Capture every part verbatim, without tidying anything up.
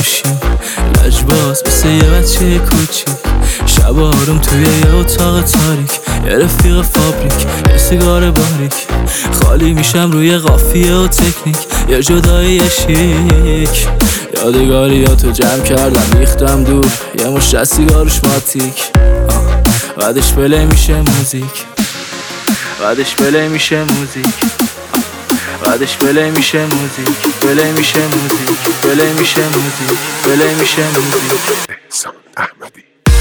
باشیم لجباز مثل یه بچه کوچیک، شب آروم توی یه اتاق تاریک، یه رفیق فابریک، یه سیگار باریک، خالی میشم روی قافیه و تکنیک، یه جدایی شیک. یادگاریاتو جمع کردم ریختم دور، یه مشت از سیگارش ماتیک، بعدش پلی میشه موزیک، بعدش پلی میشه موزیک، بعدش پلی میشه موزیک، پلی میشه موزیک، پلی میشه موزیک، پلی میشه موزیک. احسان احمدی.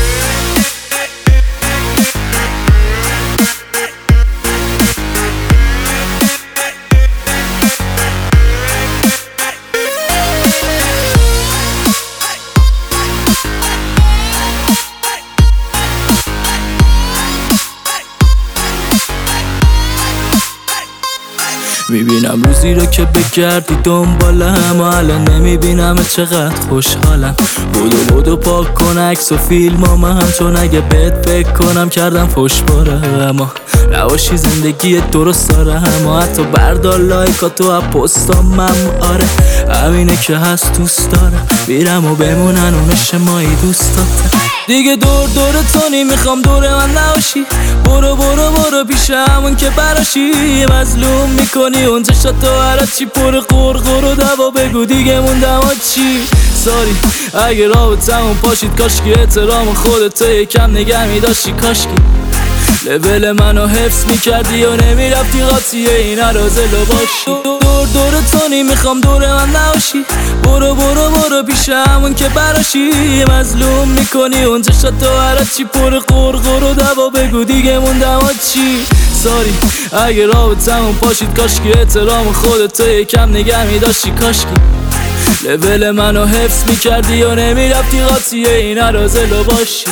میبینم روزی رو که بگردی دنبالم و الان نمیبینم چقدر خوشحالم. بودو بودو پاک کن عکس و فیلمام هم، چون اگه بهت فکر کنم کردم فوش باره. اما نباشی زندگی درست داره، اما حتی بردار لایکاتو از پستام هم. آره همینه که هست دوست دارم، میرم و بمونن اونش مایی دوستاته. دیگه دور دور تو نمیخوام دور من نباشی، برو برو برو پیش همون که براشی. مظلوم میکنی اون چشاتو هرچی پر قرقر و دوا، بگو دیگه موندم چی. ساری اگه رابطمون پاشید کاشکی احترام خودتو یکم نگه میداشتی، کاشکی لول منو حفظ میکردی و نمیرفتی قاطیه این عرازلو باشی. دور دور تو نمیخوام دور من نباشی، برو برو برو پیش همون که براشی. مظلوم میکنی اون چشاتو هرچی پر قرقر و دوا، بگو دیگه موندم چی. ساری اگه رابطمون پاشید کاشکی احترام خودتو یکم نگه میداشتی، کاشکی لول منو حفظ میکردی و نمیرفتی قاطیه این عرازلو باشی.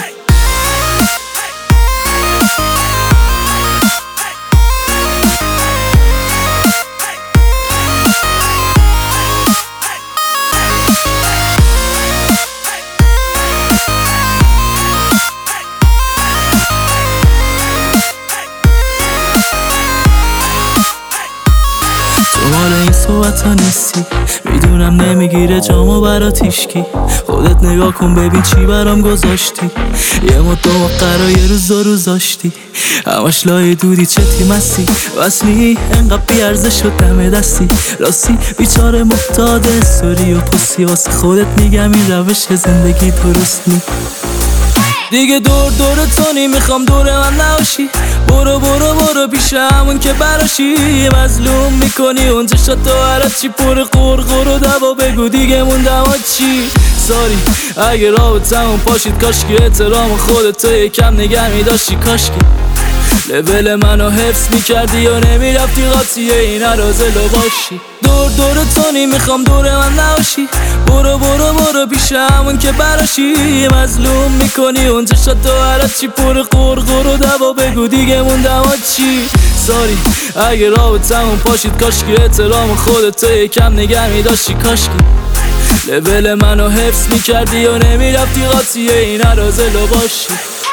مال این صحبت ها نیستی، میدونم نمیگیره جامو برات هیشکی. خودت نگاه کن ببین چی برام گذاشتی، یه مدت قرار یه روز دو روز داشتی، همش لای دودی چه تیمستی. وصلی انقدر بیارزش شد دم دستی، راستی بیچاره محتاج استوری و پستی. واسه خودت میگم این روش زندگی درست نی. دیگه دور دور تو نمیخوام دور من نباشی، برو برو برو پیش همون که براشی. مظلوم میکنی اون چشاتو هرچی پر قرقر و دوا، بگو دیگه موندم چی. ساری اگه رابطمون پاشید کاشکی احترام خودتو یکم نگه میداشتی، کاشکی لول منو حفظ میکردی و نمیرفتی قاطیه این عرازلو باشی. دور دور تو نمیخوام دور من نباشی، برو برو برو پیش همون که براشی. مظلوم میکنی اون چشاتو هرچی پر قرقر و دوا، بگو دیگه موندم چی. ساری اگه رابطمون پاشید کاشکی احترام خودتو یکم نگه میداشتی، کاشکی لول منو حفظ میکردی و نمیرفتی قاطیه این عرازلو باشی.